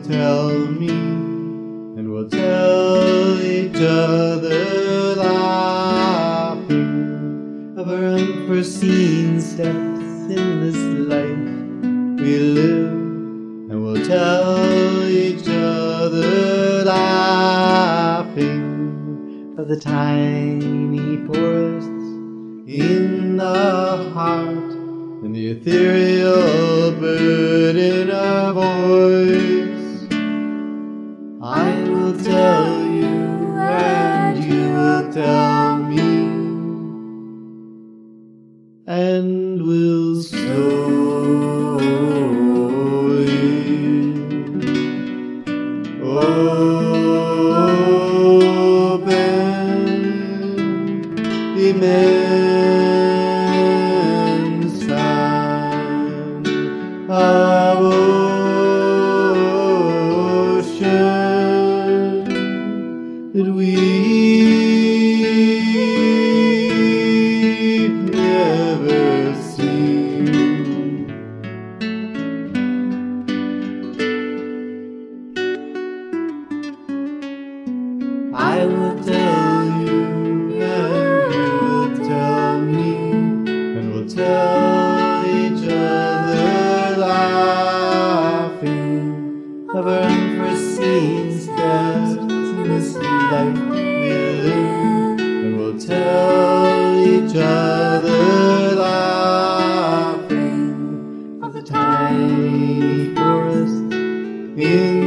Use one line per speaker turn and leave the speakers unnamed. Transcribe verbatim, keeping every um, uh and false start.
tell me, and we'll tell each other, laughing, of our unforeseen steps in this life we live. And we'll tell each other, laughing, of the tiny forests in the heart, and the ethereal bird in our voice. I will tell you, and you will tell me, and we'll slowly open the immense span of ocean that we've never seen. I will tell you, and you will tell me, and we'll tell each other, laughing, of our unforeseen steps in this life we live. And we'll tell each other, laughing, of the tiny forest in